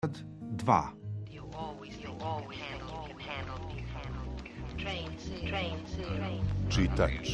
2. Čitač.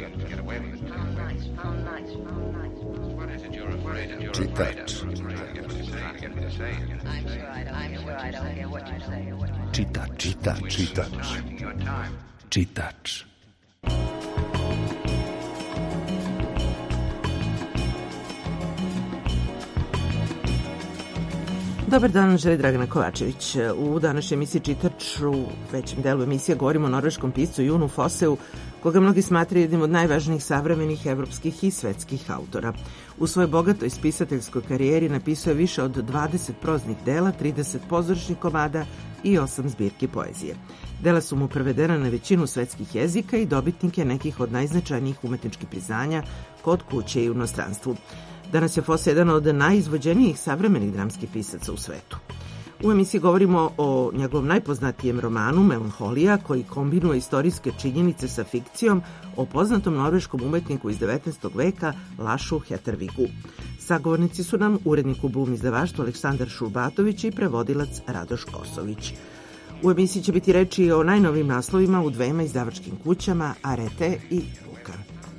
Dobar dan, želi Dragana Kovačević. U današnjoj emisiji Čitač, u većem delu emisije, govorimo o norveškom piscu Junu Fosseu, koga mnogi smatraju jednim od najvažnijih savremenih evropskih i svetskih autora. U svojoj bogatoj spisateljskoj karijeri napisao je više od 20 proznih dela, 30 pozorišnih komada i 8 zbirki poezije. Dela su mu prevedena na većinu svetskih jezika i dobitnike nekih od najznačajnijih umetničkih priznanja kod kuće i u inostranstvu. Danas je Fosse jedan od najizvođenijih savremenih dramskih pisaca u svetu. U emisiji govorimo o njegovom najpoznatijem romanu Melanholija, koji kombinuje istorijske činjenice sa fikcijom o poznatom norveškom umetniku iz 19. veka Lašu Hetervigu. Sagovornici su nam urednik u Blum izdavaštvu Aleksandar Šurbatović i prevodilac Radoš Kosović. U emisiji će biti reči o najnovim naslovima u dvema izdavačkim kućama Arete i Luka.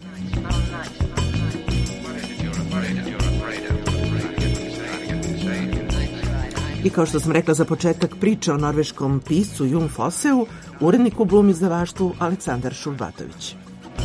I kao što sam rekla za početak, priča o norveškom piscu Junu Fosseu, uredniku Blum izdavaštvu Aleksandar Šurbatović.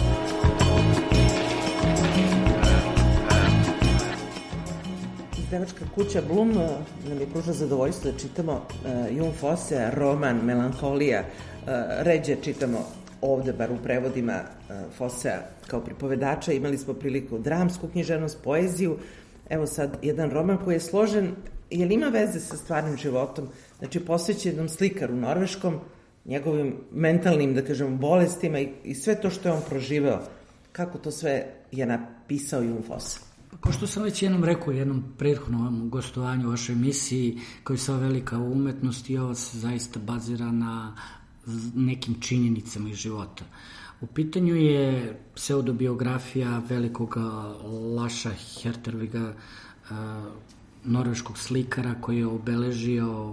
Izdavačka kuća Blum nam je pružila zadovoljstvo da čitamo Jun Fossea roman Melanholija. Ređe čitamo ovde, bar u prevodima Fossea kao pripovedača. Imali smo priliku dramsku književnost, poeziju. Evo sad jedan roman koji je složen, jer ima veze sa stvarnim životom, znači posvećen jednom slikaru norveškom, njegovim mentalnim, da kažem, bolestima i sve to što je on proživeo. Kako to sve je napisao Jun Fosse? Kao što sam već jednom rekao u jednom prethodnom gostovanju u vašoj emisiji, kao i sva velika umetnost, i ovo se zaista bazira na nekim činjenicama iz života. U pitanju je pseudobiografija velikog Laša Heterviga, norveškog slikara koji je obeležio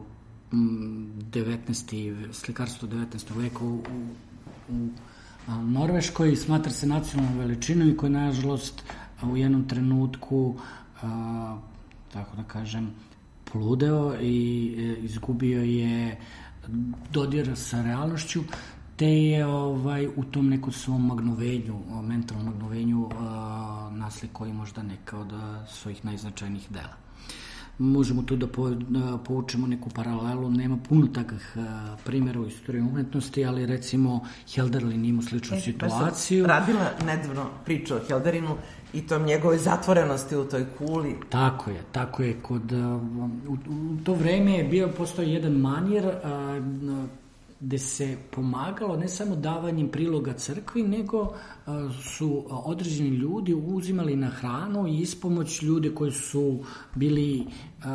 slikarstvo 19. veka u Norveškoj, smatra se nacionalnom veličinom i koji nažalost u jednom trenutku, tako da kažem, poludeo i izgubio je dodir sa realnošću, te je u tom nekom svom magnovenju, mentalnom magnovenju, naslikao i možda neka od svojih najznačajnijih dela. Možemo tu da povučemo neku paralelu, nema puno takvih primjera u istoriji umetnosti, ali recimo Hölderlin ima sličnu situaciju. Radila nedavno priču o Hölderlinu i tom njegove zatvorenosti u toj kuli. Tako je. U to vreme postoji jedan manir gde se pomagalo ne samo davanjem priloga crkvi, nego su određeni ljudi uzimali na hranu i ispomoć ljude koji su bili,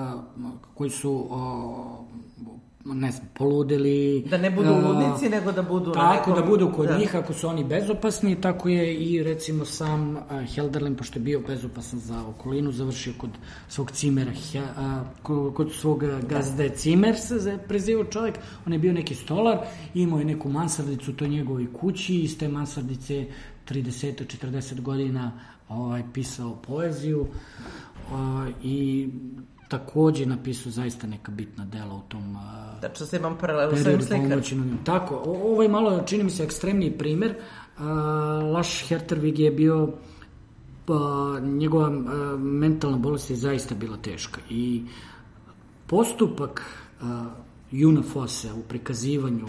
poludeli. Da ne budu ludnici, nego da budu tako, da budu kod njih ako su oni bezopasni. Tako je i recimo sam Hölderlin, pošto je bio bezopasan za okolinu, završio kod svog cimera, kod svog gazde Cimer se prezivao čovjek. On je bio neki stolar, imao je neku mansardicu u toj njegovoj kući, iz te mansardice 30-40 godina pisao poeziju i takođe napisao zaista neka bitna dela u tom tačno se imam paralelu sa ovim slikarom. Tako, ovo je malo, čini mi se, ekstremniji primer. Laš Hetervig je bio, njegova mentalna bolest je zaista bila teška i postupak Juna Fossea u prikazivanju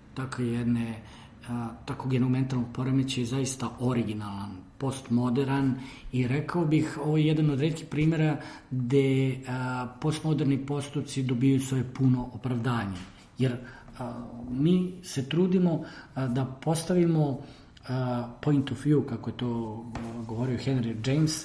takvog jednog mentalnog poremećaja je zaista originalan, postmodern i rekao bih, ovo je jedan od retkih primjera gde postmoderni postupci dobiju svoje puno opravdanje. Jer mi se trudimo da postavimo point of view, kako je to govorio Henry James,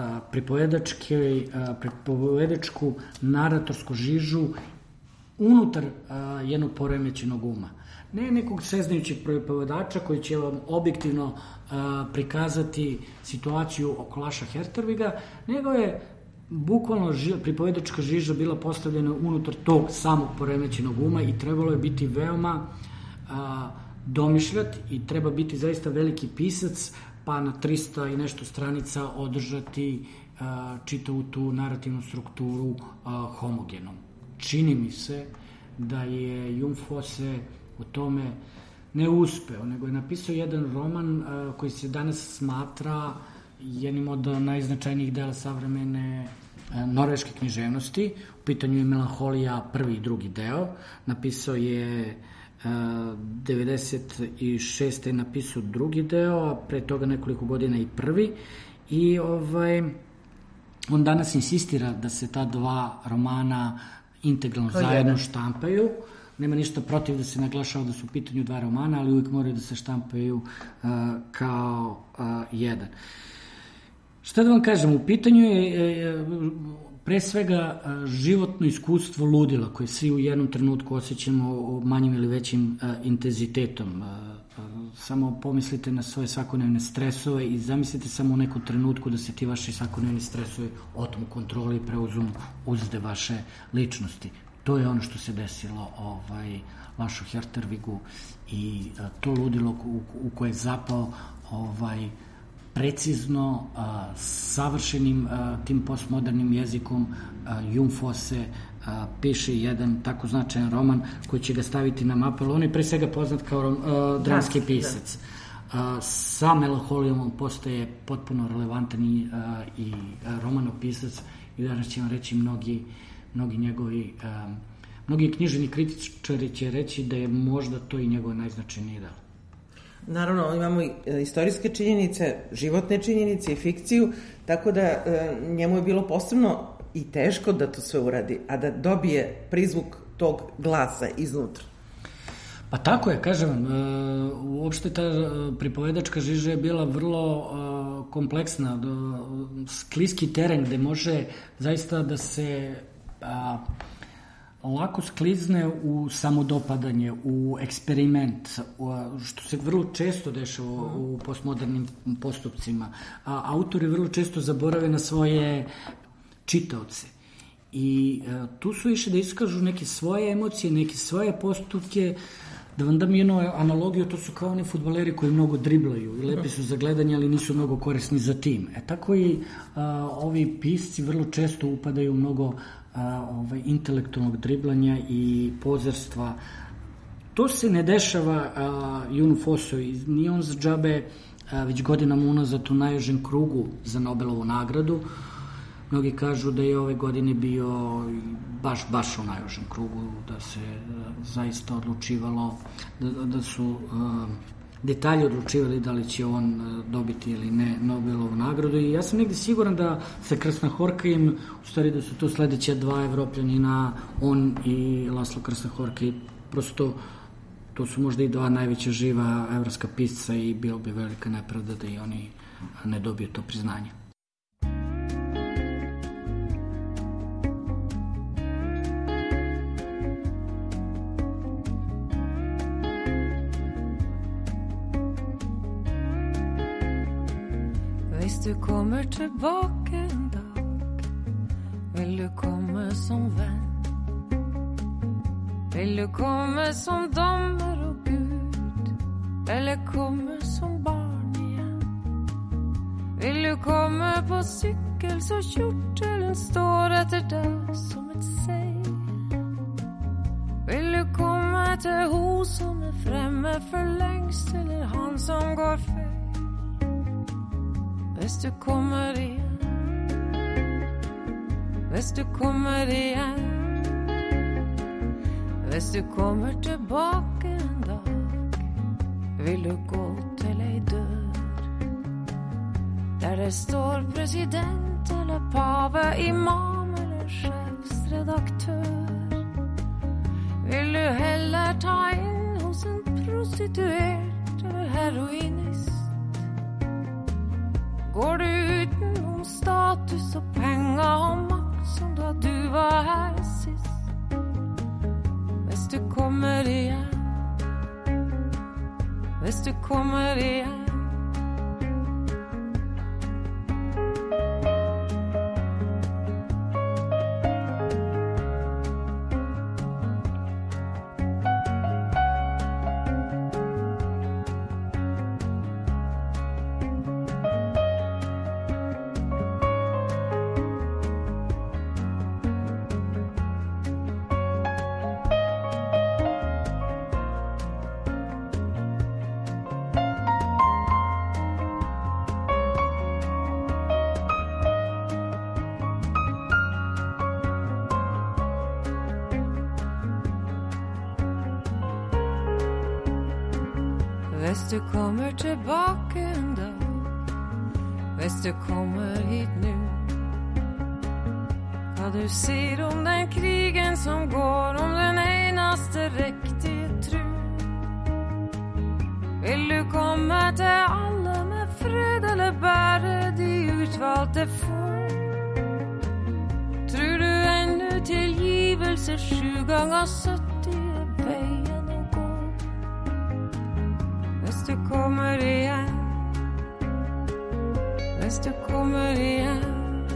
pripovedačku naratorsku žižu unutar jednog poremećenog uma. Ne nekog sveznajućeg pripovedača koji će vam objektivno prikazati situaciju oko Laša Heterviga, nego je bukvalno pripovedačka žiža bila postavljena unutar tog samog poremećenog uma i trebalo je biti veoma domišljat i treba biti zaista veliki pisac, pa na 300 i nešto stranica održati čitavu tu narativnu strukturu homogenom. Čini mi se da je Jon Fosse u tome ne uspeo, nego je napisao jedan roman koji se danas smatra jednim od najznačajnijih dela savremene norveške književnosti. U pitanju je Melanholija, prvi i drugi deo. Napisao je 96. je napisao drugi deo, a pre toga nekoliko godina i prvi. I on danas insistira da se ta dva romana integralno zajedno štampaju. Nema ništa protiv da se naglašava da su u pitanju dva romana, ali uvijek moraju da se štampaju kao jedan. Šta da vam kažem, u pitanju je pre svega životno iskustvo ludila koje svi u jednom trenutku osjećamo manjim ili većim intenzitetom. Samo pomislite na svoje svakodnevne stresove i zamislite samo u nekom trenutku da se ti vaši svakodnevni stresovi otmu kontroli i preuzmu uzde vaše ličnosti. To je ono što se desilo Lašu Hertervigu i to ludilo u koje je zapao precizno, savršenim tim postmodernim jezikom. Jon Fosse piše jedan tako značajan roman koji će ga staviti na mapu, ali on je pre svega poznat kao dramski pisac. Sa Melanholijom on postaje potpuno relevantan i romanopisac i danas će vam reći mnogi njegovi književni kritičari će reći da je možda to i njegov najznačajniji delo. Naravno, imamo i istorijske činjenice, životne činjenice i fikciju, tako da njemu je bilo posebno i teško da to sve uradi, a da dobije prizvuk tog glasa iznutra. Pa tako je, kažem, uopšte ta pripovedačka žiža je bila vrlo kompleksna, skliski teren gde može zaista da se lako sklizne u samodopadanje, u eksperiment, što se vrlo često dešava u postmodernim postupcima. Autori vrlo često zaborave na svoje čitaoce. I tu su išli da iskažu neke svoje emocije, neke svoje postupke. Da vam dam jednu analogiju, to su kao oni fudbaleri koji mnogo driblaju i lepi su za gledanje, ali nisu mnogo korisni za tim. Tako i ovi pisci vrlo često upadaju mnogo intelektualnog driblanja i pozerstva. To se ne dešava Jonu Fosseu, nije on za džabe već godinama unazad u najužem krugu za Nobelovu nagradu. Mnogi kažu da je ove godine bio baš u najužem krugu, da se zaista odlučivalo, da su detalji odlučivali da li će on dobiti ili ne Nobelovu nagradu. I ja sam negdje siguran da sa Krasnahorkajem, u stvari da su to sledeća dva Evropljanina, on i Laslo Krasnahorkaj, prosto to su možda i dva najveća živa evropska pisca i bilo bi velika nepravda da i oni ne dobiju to priznanje. Hvis du kommer tilbake en dag, vil du komme som venn? Vil du komme som dommer og Gud, eller komme som barn igjen? Vil du komme på sykkel så kjortelen står etter deg som et seil? Vil du komme til hun som er fremme for lengst, eller han som går feil? Hvis du kommer igjen, hvis du kommer igjen, hvis du kommer tilbake en dag, vil du gå til ei dør der det står president eller pave, imam eller sjefsredaktør. Vil du heller ta inn hos en prostituert eller heroinist? Går du uten noen status og penger og makt som da du var her sist? Hvis du kommer igjen, hvis du kommer igjen, Hvis du kommer tillbaka en dag, hvis du kommer hit nu, vad du ser om den krigen som går, om den enaste riktige tro. Vill du komma till alla med fred eller bara de utvalde få? Tror du ännu tillgivelse 7 gånger 70 är vägen att gå? Hvis du kommer igen, hvis du kommer igen.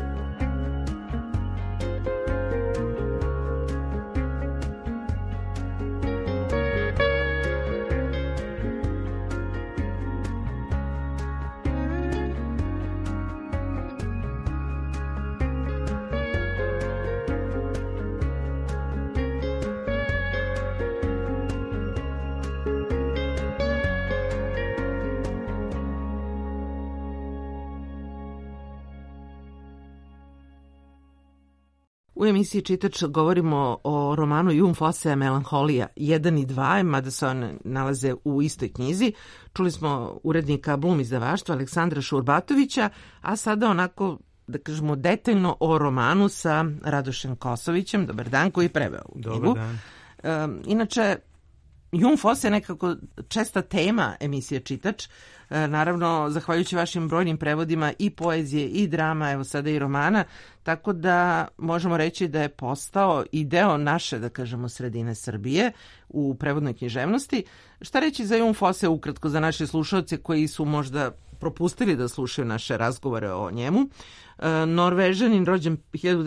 U emisiji Čitač govorimo o romanu Jon Fossea Melanholija 1 i 2, mada se one nalaze u istoj knjizi. Čuli smo urednika Blum izdavaštva Aleksandra Šurbatovića, a sada onako, da kažemo, detaljno o romanu sa Radošem Kosovićem. Dobar dan, koji je preveo u knjigu. Dobar dan. Inače, Jon Fosse je nekako česta tema emisije Čitač. Naravno, zahvaljujući vašim brojnim prevodima i poezije i drama, evo sada i romana, tako da možemo reći da je postao i deo naše, da kažemo, sredine Srbije u prevodnoj književnosti. Šta reći za Jon Fosse ukratko za naše slušalce koji su možda propustili da slušaju naše razgovore o njemu? Norvežanin, rođen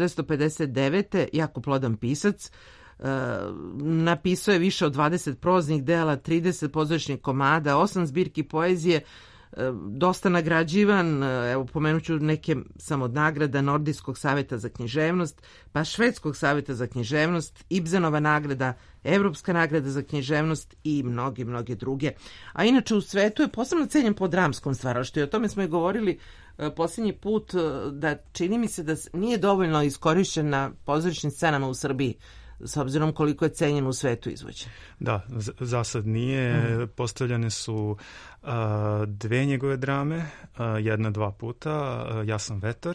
1959. jako plodan pisac, napisao je više od 20 proznih dela, 30 pozorišnih komada, 8 zbirki poezije, dosta nagrađivan, evo pomenuću neke samo od nagrada Nordijskog savjeta za književnost, pa Švedskog savjeta za književnost, Ibzenova nagrada, Evropska nagrada za književnost i mnoge druge. A inače u svetu je posebno cenjen po dramskom stvaralaštvu i o tome smo i govorili posljednji put, da čini mi se da nije dovoljno iskorišćen na pozorišnim scenama u Srbiji, s obzirom koliko je cenjen u svetu izvođen. Da, za sad nije. Postavljene su 2 njegove drame, jedna 2 puta, Ja sam vetar,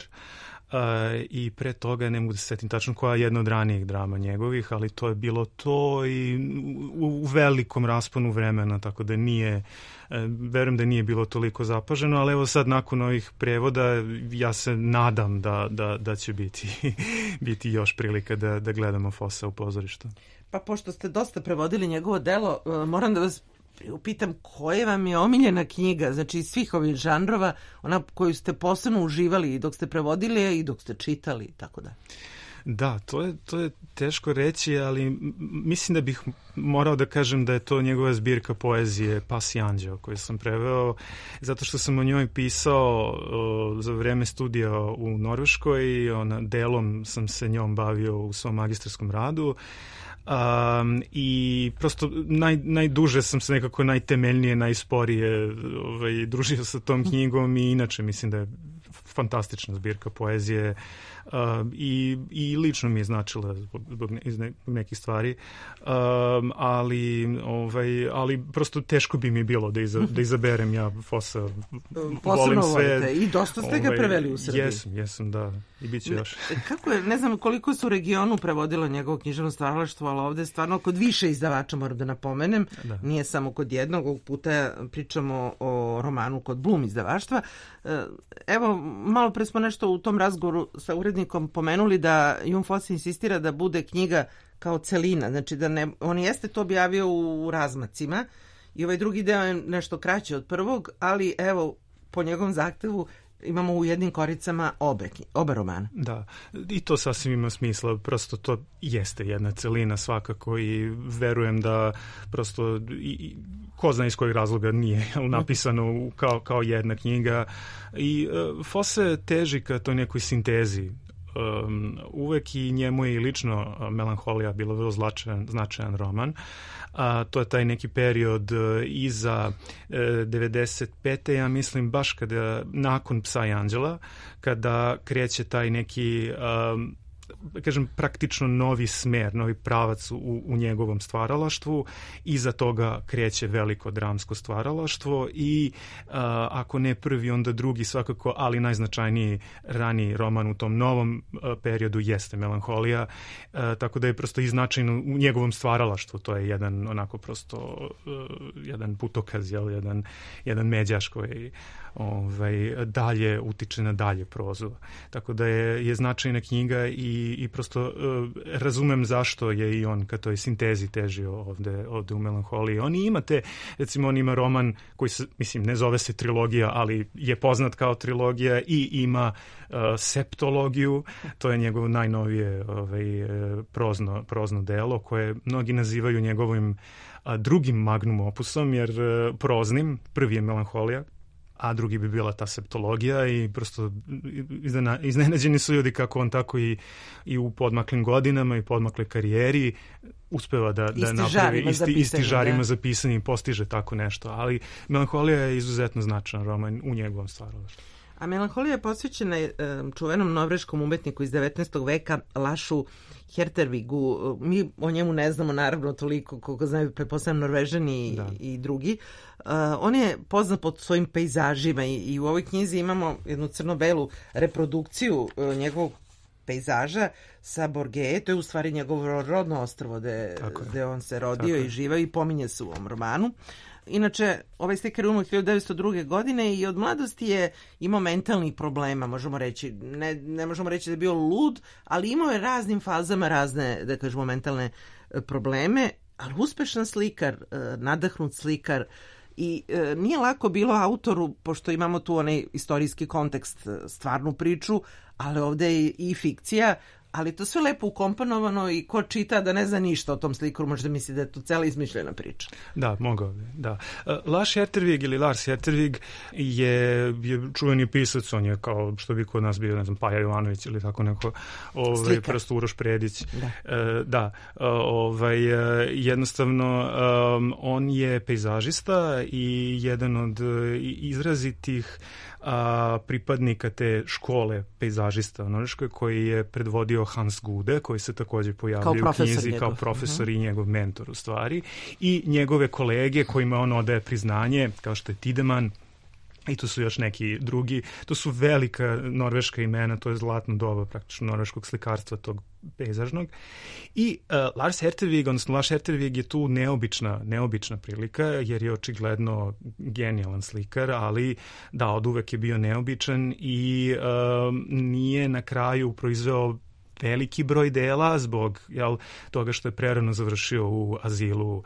i pre toga ne mogu da se setim tačno koja je jedna od ranijih drama njegovih, ali to je bilo to i u velikom rasponu vremena, tako da nije, verujem da nije bilo toliko zapaženo, ali evo sad nakon ovih prevoda ja se nadam da će biti još prilika da gledamo Fossea u pozorištu. Pa pošto ste dosta prevodili njegovo delo, moram da vas upitam koja vam je omiljena knjiga, znači iz svih ovih žanrova, ona koju ste posebno uživali i dok ste prevodili i dok ste čitali, tako da. Da, to je teško reći, ali mislim da bih morao da kažem da je to njegova zbirka poezije Pas i anđeo koju sam preveo, zato što sam o njoj pisao za vreme studija u Norveškoj i delom sam se njom bavio u svom magistarskom radu. I prosto najduže sam se nekako najtemeljnije, najsporije družio sa tom knjigom i inače mislim da je fantastična zbirka poezije i lično mi je značila zbog nekih stvari, ali prosto teško bi mi bilo da izaberem ja Fossea. Posebno volite i dosta ste ga preveli u Srbiji. Jesam, da, i bit će još. Kako je, ne znam koliko su u regionu prevodilo njegovo književno stvaralaštvo, ali ovde stvarno kod više izdavača, moram da napomenem, nije samo kod jednog, ovog puta pričamo o romanu kod Blum izdavaštva. Evo, malo pre smo nešto u tom razgovoru sa urednikom pomenuli da Jon Fosse insistira da bude knjiga kao celina, znači da ne, on jeste to objavio u razmacima i ovaj drugi deo je nešto kraći od prvog, ali evo, po njegovom zahtevu imamo u jednim koricama oba romana. Da, i to sasvim ima smisla, prosto to jeste jedna celina svakako i verujem da prosto ko zna iz kojeg razloga nije napisano kao jedna knjiga i Fosse teži ka toj nekoj sintezi. Uvek i njemu je i lično Melanholija bilo vrlo značajan roman. To je taj neki period iza 95. ja mislim baš kada nakon Psa i anđela, kada kreće taj neki kažem, praktično novi smer, novi pravac u njegovom stvaralaštvu. Iza toga kreće veliko dramsko stvaralaštvo i ako ne prvi, onda drugi svakako, ali najznačajniji raniji roman u tom novom periodu jeste Melanholija, tako da je prosto i značajno u njegovom stvaralaštvu. To je jedan onako prosto jedan putokaz, jedan međaš koji dalje utiče na dalje prozu. Tako da je značajna knjiga i prosto razumem zašto je i on ka toj sintezi težio ovde u Melanholiji. On ima roman koji se, mislim, ne zove se trilogija, ali je poznat kao trilogija i ima septologiju. To je njegovo najnovije prozno delo koje mnogi nazivaju njegovim drugim magnum opusom, jer proznim, prvi je Melanholija, a drugi bi bila ta septologija i prosto iznenađeni su ljudi kako on tako i u podmaklim godinama i podmakle karijeri uspeva da napravi isti žarima za pisanje i postiže tako nešto. Ali Melanholija je izuzetno značajan roman u njegovom stvaralaštvu. A Melanholija je posvećena čuvenom norveškom umetniku iz 19. veka Lašu Hertervigu. Mi o njemu ne znamo naravno toliko koliko znaju pretpostavljam Norvežani i drugi. On je poznat pod svojim pejzažima i u ovoj knjizi imamo jednu crno-belu reprodukciju njegovog pejzaža sa Borgeje. To je u stvari njegovo rodno ostrvo gde on se rodio i živao i pominje se u ovom romanu. Inače, ovaj slikar je umro 1902. godine i od mladosti je imao mentalnih problema, možemo reći. Ne možemo reći da je bio lud, ali imao je raznim fazama razne, da kažemo, mentalne probleme, ali uspešan slikar, nadahnut slikar i nije lako bilo autoru, pošto imamo tu onaj istorijski kontekst, stvarnu priču, ali ovde je i fikcija, ali to sve lepo ukomponovano i ko čita da ne zna ništa o tom slikaru, možda misli da je to cela izmišljena priča. Da, mogao bi, da. Lars Hertervig je čuveni pisac, on je kao što bi kod nas bio, ne znam, Paja Jovanović ili tako neko, prosto Uroš Predić. Jednostavno, on je pejzažista i jedan od izrazitih pripadnika te škole pejzažista u Norveškoj koji je predvodio Hans Gude, koji se također pojavljaju u knjizi kao profesor i njegov mentor u stvari, i njegove kolege kojima on odaje priznanje, kao što je Tideman, i tu su još neki drugi. To su velika norveška imena, to je zlatno doba praktično norveškog slikarstva tog pejzažnog. I Lars Hertervig je tu neobična prilika, jer je očigledno genijalan slikar, ali da, od uvek je bio neobičan i nije na kraju proizveo veliki broj dela zbog toga što je prerano završio u azilu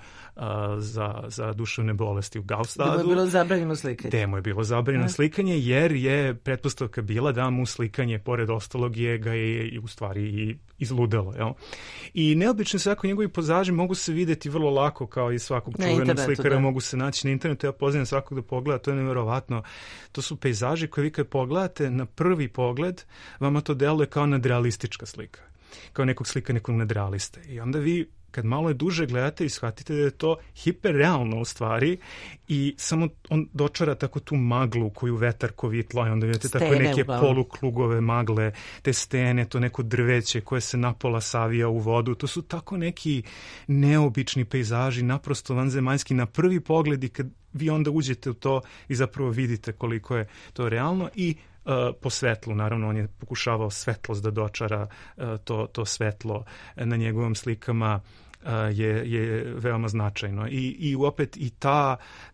za duševne bolesti u Galstadu. Gde mu je bilo zabranjeno slikanje. Gde mu je bilo zabranjeno slikanje, jer je pretpostavka bila da mu slikanje, pored ostalog, ga je u stvari i izludelo. Jel? I neobično svako njegovi pejzaži mogu se videti vrlo lako, kao i svakog čuvenog slikara, mogu se naći na internetu. Ja pozivam svakog da pogleda, to je nevjerovatno. To su pejzaži koje vi kad pogledate na prvi pogled, vama to deluje kao nadrealistička slika. Kao nekog nadrealiste. I onda vi kad malo duže gledate i shvatite da je to hiperrealno u stvari i samo on dočara tako tu maglu koju vetar kovitla i onda vidite tako neke poluklugove magle, te stene, to neko drveće koje se napola savija u vodu. To su tako neki neobični pejzaži, naprosto vanzemaljski na prvi pogled i kad vi onda uđete u to i zapravo vidite koliko je to realno i po svetlu, naravno on je pokušavao svetlost da dočara, to svetlo na njegovim slikama je veoma značajno i opet i ta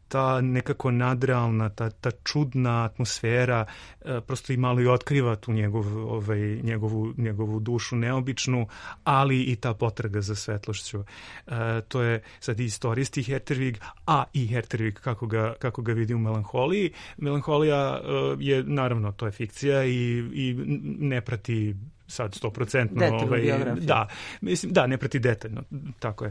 nekako ta čudna atmosfera prosto i malo i otkriva tu njegovu dušu neobičnu, ali i ta potraga za to je sad i istorijski Hertervig, a i Hertervig kako ga vidi u Melanholiji. Melanholija je, naravno, to je fikcija i ne prati sad 100%. Ne prati detaljno, tako je.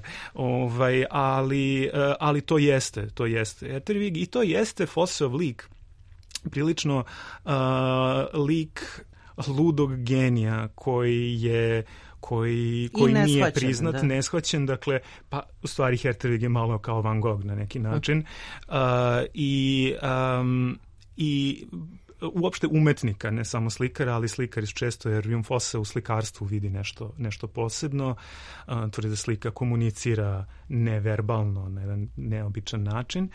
Ali to jeste Hertervig i to jeste Fosseov lik. Prilično lik ludog genija koji nije priznat, neshvaćen, dakle, pa u stvari Hertervig je malo kao Van Gogh na neki način. I uopšte umetnika, ne samo slikara, ali slikar često, jer Jon Fosse u slikarstvu vidi nešto posebno, tvrdi da slika komunicira neverbalno, na jedan neobičan način.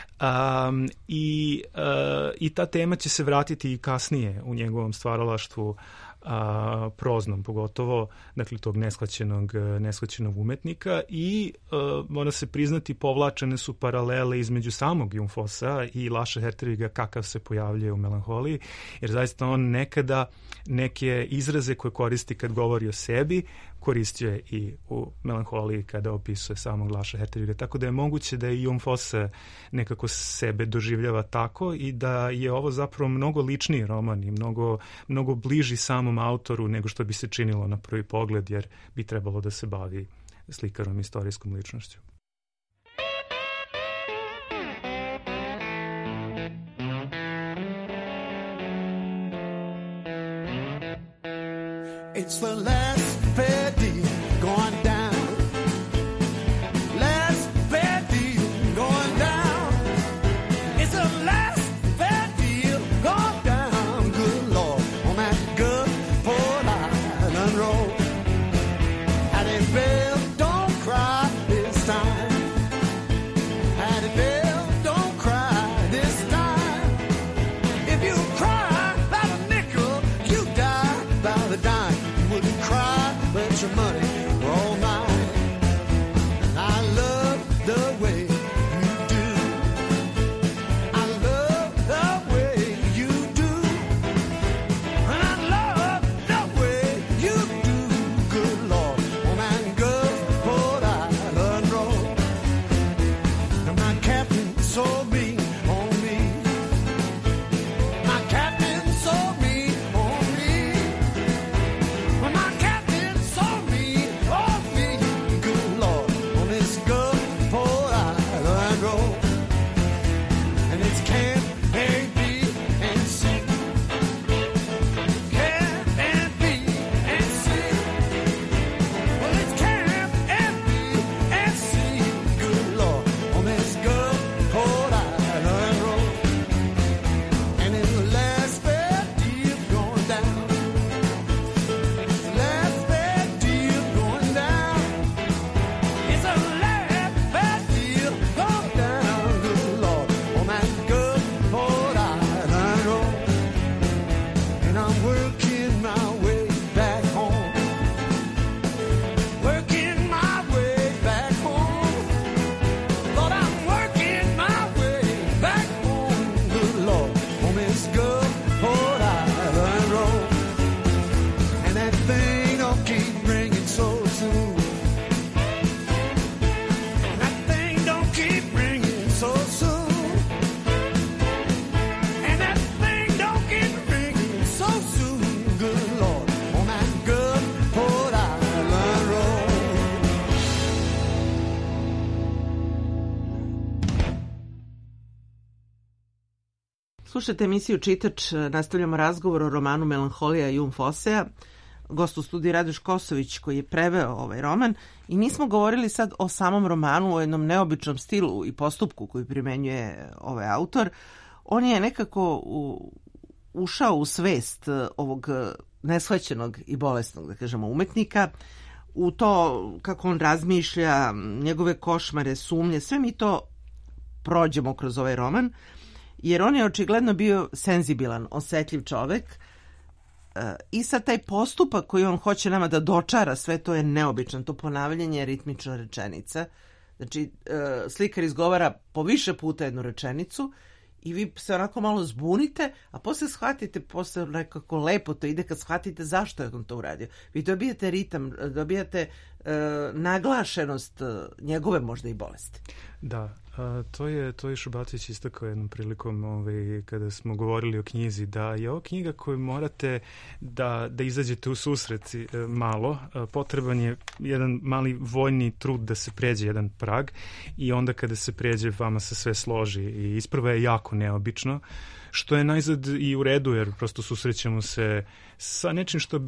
I ta tema će se vratiti i kasnije u njegovom stvaralaštvu, proznom pogotovo, dakle tog neshvaćenog umetnika, i mora se priznati, povlačene su paralele između samog Jon Fossea i Lasha Herteviga kakav se pojavljuje u Melanholiji, jer zaista on nekada neke izraze koje koristi kad govori o sebi koristio je i u Melanholiji kada opisuje samog Lasha Herteviga, tako da je moguće da i Jon Fosse nekako sebe doživljava tako i da je ovo zapravo mnogo ličniji roman i mnogo bliži samom autoru nego što bi se činilo na prvi pogled, jer bi trebalo da se bavi slikarom i istorijskom ličnošću. It's the last fair deal going down. Last fair deal going down. It's the last fair deal going down. Good Lord, on that good Port Island road. Hattie Bell, don't cry this time. Hattie Bell, don't cry this time. If you cry about a nickel, you die about a dime. Wouldn't cry, but your money were all mine. I love the way you do. I love the way you do. And I love the way you do. Good Lord, on that good Port Island road. And my captain sold me on me. My captain sold me on me. When my captain saw me, good Lord, on this good Port Island road. And it's Camp A, B, and C. Camp A, B, and C. Well, it's Camp A, B, and C. Good Lord, on this good Port Island road. And in the last fair deal going down. Last fair deal going down. It's a last fair deal going down. Good Lord, on that good Port Island road. And I'm working my way back home. Working my way back home. Lord, I'm working my way back home. Good Lord, on this good Port Island road. And that thing don't keep ringing so soon. That thing don't keep ringing so soon. And that thing don't keep ringing so soon. Good Lord, on that good Port Island road. Slušajte emisiju Čitač, nastavljamo razgovor o romanu Melanholija Jon Fossea. Gost u studiju Radoš Kosović koji je preveo ovaj roman, i mi smo govorili sad o samom romanu, o jednom neobičnom stilu i postupku koji primenjuje ovaj autor. On je nekako ušao u svest ovog neshvaćenog i bolesnog, da kažemo, umetnika, u to kako on razmišlja, njegove košmare, sumnje, sve mi to prođemo kroz ovaj roman, jer on je očigledno bio senzibilan, osetljiv čovek, i sad taj postupak koji on hoće nama da dočara, sve to je neobično, to ponavljanje ritmična rečenica. Znači, slikar izgovara po više puta jednu rečenicu i vi se onako malo zbunite, a posle shvatite, posle nekako lepo to ide kad shvatite zašto je on to uradio. Vi dobijate ritam, dobijate naglašenost njegove možda i bolesti. Da, to je Šubatović istakao jednom prilikom kada smo govorili o knjizi, da je ovo knjiga koju morate da izađete u susret malo. Potreban je jedan mali voljni trud da se pređe jedan prag, i onda kada se pređe vama se sve složi, i isprva je jako neobično, što je najzad i u redu, jer prosto susrećemo se sa nečim što bi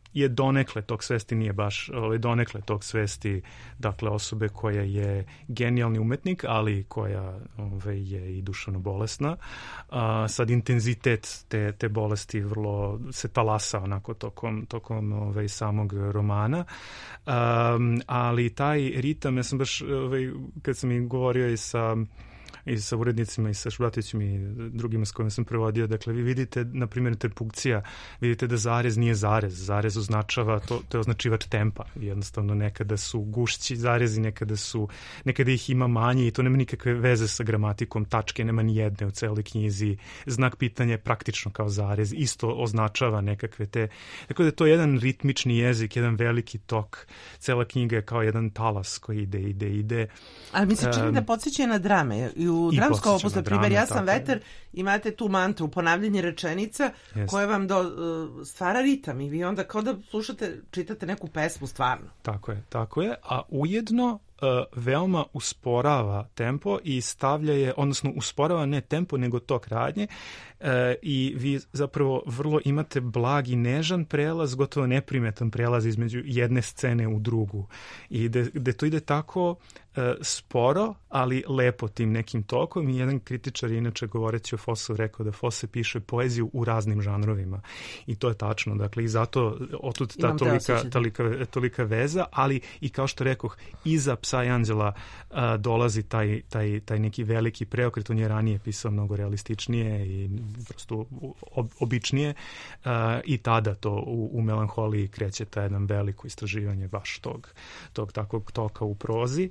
je donekle tog svesti, nije baš donekle tog svesti, dakle osobe koja je genijalni umetnik, ali koja je i duševno bolesna. Sad intenzitet te bolesti vrlo se talasa onako tokom samog romana. Ali taj ritam, ja sam baš, kad sam i govorio i sa urednicima i sa Šbratićem i drugima s kojima sam prevodio, dakle vi vidite, na primjer, interpunkcija, vidite da zarez nije zarez označava, to je označivač tempa, jednostavno nekada su gušći zarezi, nekada ih ima manje i to nema nikakve veze sa gramatikom, tačke nema ni jedne u celoj knjizi, znak pitanja je praktično kao zarez, isto označava nekakve te, tako da je to jedan ritmični jezik, jedan veliki tok, cela knjiga je kao jedan talas koji ide. Ali mi se čini da podsjeća na drame. I u dramskom opusu, na primjer, Ja sam vetar, imate tu mantru, ponavljanje rečenica koja vam stvara ritam i vi onda kao da čitate neku pesmu stvarno. Tako je, a ujedno veoma usporava tempo i stavlja je, odnosno usporava ne tempo nego tok radnje i vi zapravo vrlo imate blag i nežan prelaz, gotovo neprimetan prelaz između jedne scene u drugu i gde to ide tako sporo, ali lepo tim nekim tokom i jedan kritičar je inače govoreći o Fosseu rekao da Fosse piše poeziju u raznim žanrovima i to je tačno, dakle i zato otud ta tolika veza, ali i kao što rekoh, iza Psa i anđela dolazi taj neki veliki preokret, on je ranije pisao mnogo realističnije i prosto običnije i tada to u Melanholiji kreće ta jedan veliko istraživanje baš tog takvog toka u prozi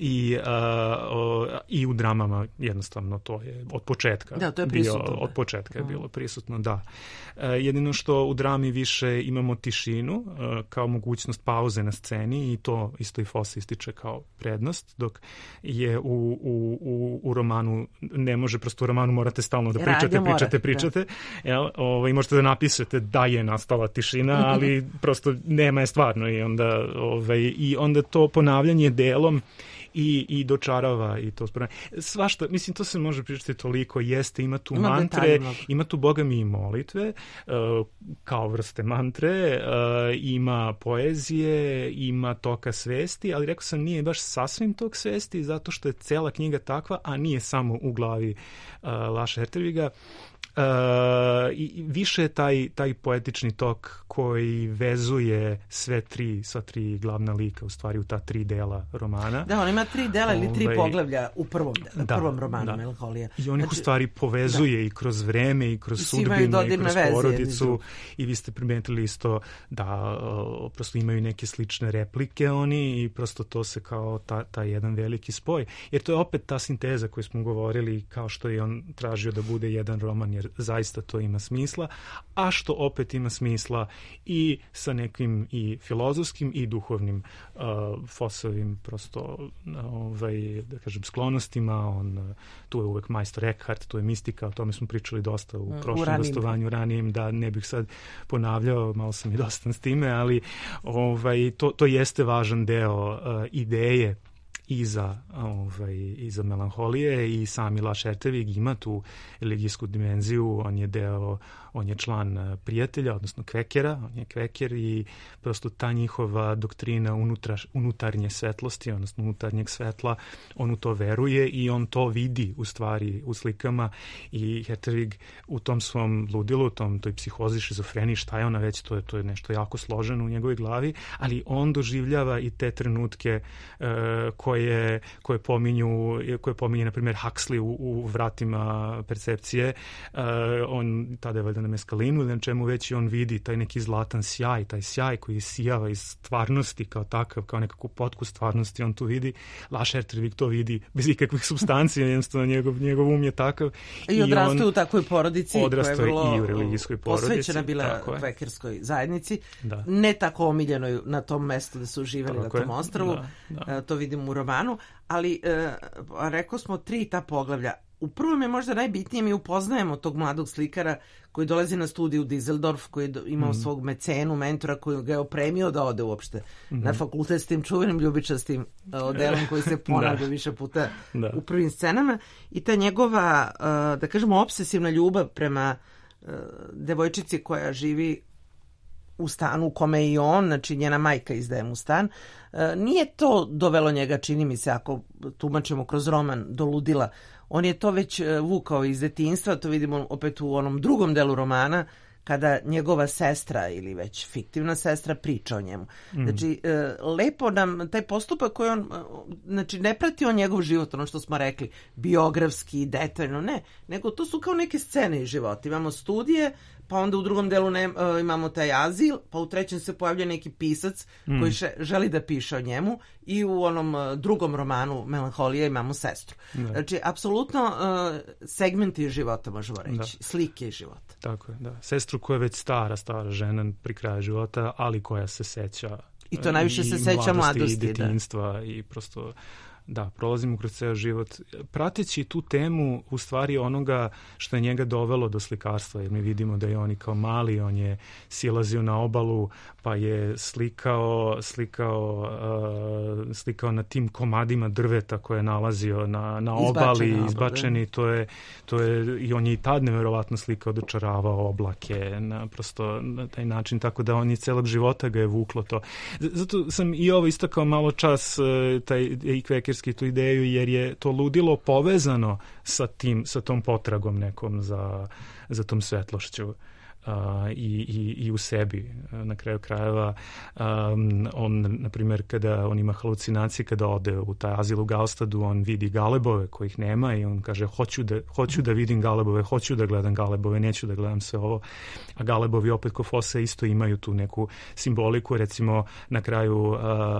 i u dramama jednostavno to je od početka od početka je bilo prisutno, da. Jedino što u drami više imamo tišinu kao mogućnost pauze na sceni i to isto i Fosse ističe kao prednost, dok je u romanu ne može, prosto u romanu morate stalno da pričate. I možete da napišete da je nastala tišina, ali prosto nema je stvarno i onda to ponavljanje delom i dočarava i to svašta, mislim to se može pričati toliko, ima tu mantre, ima tu boga mi i molitve kao vrste mantre, ima poezije, ima toka svesti, ali rekao sam nije baš sasvim tok svesti zato što je cela knjiga takva, a nije samo u glavi Laša Herteviga. I više je taj poetični tok koji vezuje sva tri glavna lika u stvari u ta 3 dela romana. Da, on ima 3 dela ili 3 poglavlja u prvom romanu Melanholija. I on ih u stvari povezuje i kroz vreme i kroz sudbinu i kroz porodicu i vi ste primetili isto da prosto imaju neke slične replike oni i prosto to se kao taj jedan veliki spoj. Jer to je opet ta sinteza koju smo govorili kao što je on tražio da bude jedan roman jer zaista to ima smisla, a što opet ima smisla i sa nekim i filozofskim i duhovnim Fossovim prosto da kažem sklonostima. Tu je uvek majstor Eckhart, tu je mistika, o tome smo pričali dosta u prošlom gostovanju ranijim, da ne bih sad ponavljao, malo sam i dosta s time, ali to jeste važan deo ideje iza Melanholije i sami Laš Hertevig ima tu religijsku dimenziju, on je član prijatelja, odnosno kvekera, on je kveker i prosto ta njihova doktrina unutarnje svetlosti, odnosno unutarnjeg svetla, on u to veruje i on to vidi u stvari u slikama i Hertevig u tom svom ludilu, toj psihozi, šizofreniji, šta je ona već, to je nešto jako složeno u njegovoj glavi, ali on doživljava i te trenutke koje pominje, na primjer, Huxley u Vratima percepcije. On tada je valjda na meskalinu ili na čemu već i on vidi taj neki zlatan sjaj, taj sjaj koji sijava iz stvarnosti kao takav, kao nekakvu potku stvarnosti, on tu vidi. Laš Hertevig to vidi bez ikakvih supstancija, jednostavno njegov um je takav. I odrastao u takvoj porodici koja je vrlo i u religijskoj porodici. Posvećena bila kvekerskoj zajednici, ne tako omiljenoj na tom mestu da su živeli na tom ostrvu, to vidimo u romanu, ali rekao smo 3 ta poglavlja. U prvom je možda najbitnije, mi upoznajemo tog mladog slikara koji dolazi na studiju u Düsseldorf, koji je imao svog mecenu, mentora koji ga je opremio da ode uopšte na fakultet s tim čuvenim ljubičastim odelom koji se ponavlja više puta u prvim scenama i ta njegova, da kažemo, obsesivna ljubav prema devojčici koja živi u stanu u kome je i on, znači njena majka izdaje mu stan. Nije to dovelo njega, čini mi se, ako tumačimo kroz roman, do ludila. On je to već vukao iz detinjstva, to vidimo opet u onom drugom delu romana, kada njegova sestra ili već fiktivna sestra priča o njemu. Znači, lepo nam taj postupak koji on, znači ne prati on njegov život, ono što smo rekli, biografski, detaljno, ne, nego to su kao neke scene iz života. Imamo studije, pa onda u drugom delu imamo taj azil, pa u trećem se pojavlja neki pisac koji želi da piše o njemu i u onom drugom romanu Melanholija imamo sestru. Da. Znači, apsolutno segmenti života, možemo reći, slike iz života. Tako je, da. Sestru koja je već stara žena pri kraju života, ali koja se seća i to najviše se seća mladosti i detinjstva i prosto da, prolazimo kroz ceo život, prateći tu temu u stvari onoga što je njega dovelo do slikarstva, jer mi vidimo da je on i kao mali, on je silazio na obalu, pa je slikao na tim komadima drveta koje je nalazio na obali, izbačeni, to je i on je i tad neverovatno slikao, dočaravao oblake prosto na taj način, tako da on je celog života ga je vuklo to. Zato sam i ovo istakao malo čas, taj Kvekers tu ideju, jer je to ludilo povezano sa tom potragom nekom za tom svetlošću i u sebi. Na kraju krajeva on, na primjer, kada on ima halucinacije, kada ode u taj azil u Galstadu, on vidi galebove kojih nema i on kaže hoću da vidim galebove, hoću da gledam galebove, neću da gledam sve ovo. A galebovi opet ko Fosse isto imaju tu neku simboliku, recimo na kraju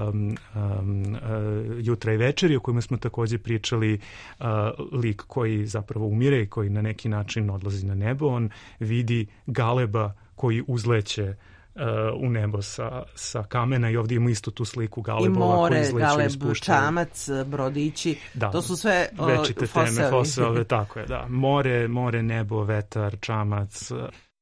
Jutra i večeri, o kojima smo također pričali, lik koji zapravo umire i koji na neki način odlazi na nebo, on vidi galeba koji uzleće u nebo sa kamena i ovdje imamo isto tu sliku galebova koji izleću i spuštaju. Galeb, čamac, brodići, to su sve večite teme Fosseove, tako je, da. More, nebo, vetar, čamac.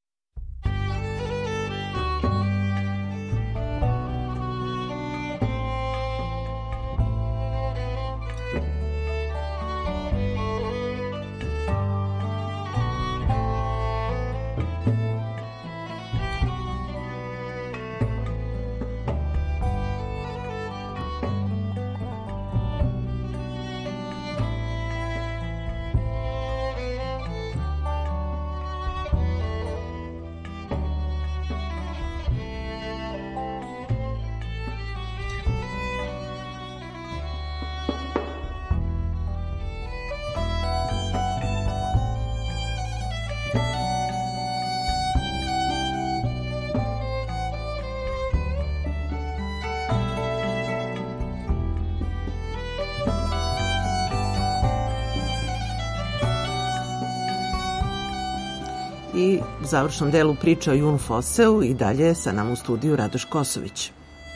I u završnom delu priča o Junu Fosseu i dalje sa nama u studiju Radoš Kosović.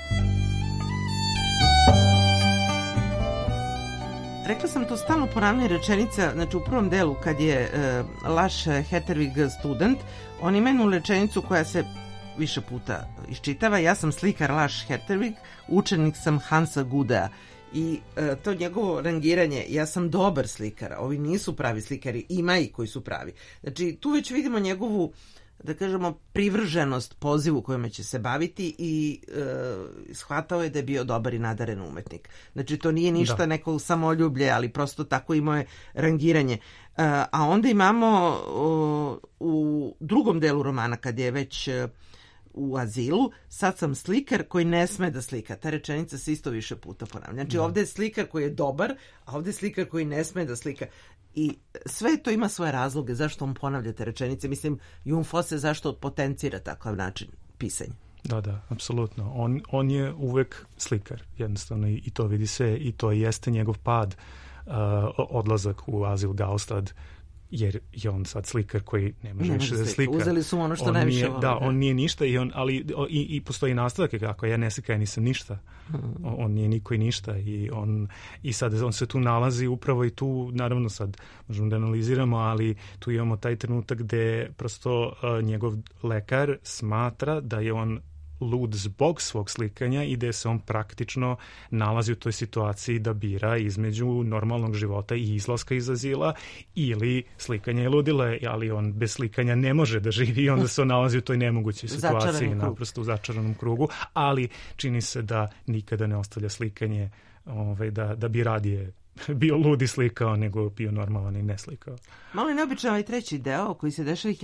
Rekla sam to stalno ponavljanje rečenica, znači u prvom delu kad je Lars Hettervig student, on ima jednu rečenicu koja se više puta iščitava: ja sam slikar Lars Hettervig, učenik sam Hansa Gudea. I to njegovo rangiranje, ja sam dobar slikar, ovi nisu pravi slikari, ima i koji su pravi. Znači tu već vidimo njegovu, da kažemo, privrženost pozivu kojome će se baviti i shvatao je da je bio dobar i nadaren umetnik. Znači to nije ništa neko samoljublje, ali prosto tako imao je rangiranje. A onda imamo u drugom delu romana, kad je već u azilu, sad sam slikar koji ne sme da slika. Ta rečenica se isto više puta ponavlja. Znači ovdje je slikar koji je dobar, a ovdje je slikar koji ne sme da slika. I sve to ima svoje razloge zašto on ponavlja te rečenice. Mislim, Jon Fosse zašto potencira takav način pisanja. Da, apsolutno. On je uvek slikar, jednostavno, i to vidi se, i to jeste njegov pad, odlazak u azil Galstad, jer je on sad slikar koji ne može više da slika. Uzeli su ono što najviše vole. Da, on nije ništa, ali postoji nastavak kako ja ne slikam, ja nisam ništa. On nije niko i ništa i sad on se tu nalazi upravo i tu, naravno sad možemo da analiziramo, ali tu imamo taj trenutak gde prosto njegov lekar smatra da je on lud zbog svog slikanja i gde se on praktično nalazi u toj situaciji da bira između normalnog života i izlaska iz azila ili slikanja i ludila, ali on bez slikanja ne može da živi i onda se on nalazi u toj nemogućoj situaciji, naprosto u začaranom krugu, ali čini se da nikada ne ostavlja slikanje, da bi radije bio lud i slikao nego bio normalan i ne slikao. Malo je neobičan ovaj treći deo koji se dešava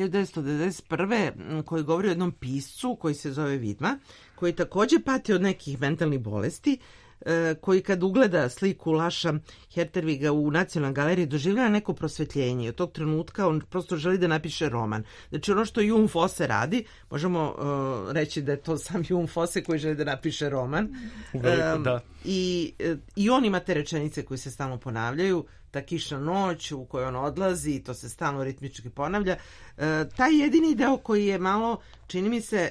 1991. koji govori o jednom piscu koji se zove Vidma, koji takođe pati od nekih mentalnih bolesti, koji kad ugleda sliku Laša Herterviga u Nacionalnoj galeriji doživljava neko prosvetljenje i od tog trenutka on prosto želi da napiše roman. Znači ono što Jon Fosse radi, možemo reći da je to sam Jon Fosse koji želi da napiše roman. Da. I on ima te rečenice koje se stalno ponavljaju, ta kišna noć u kojoj on odlazi, to se stalno ritmički ponavlja. Taj jedini deo koji je malo, čini mi se,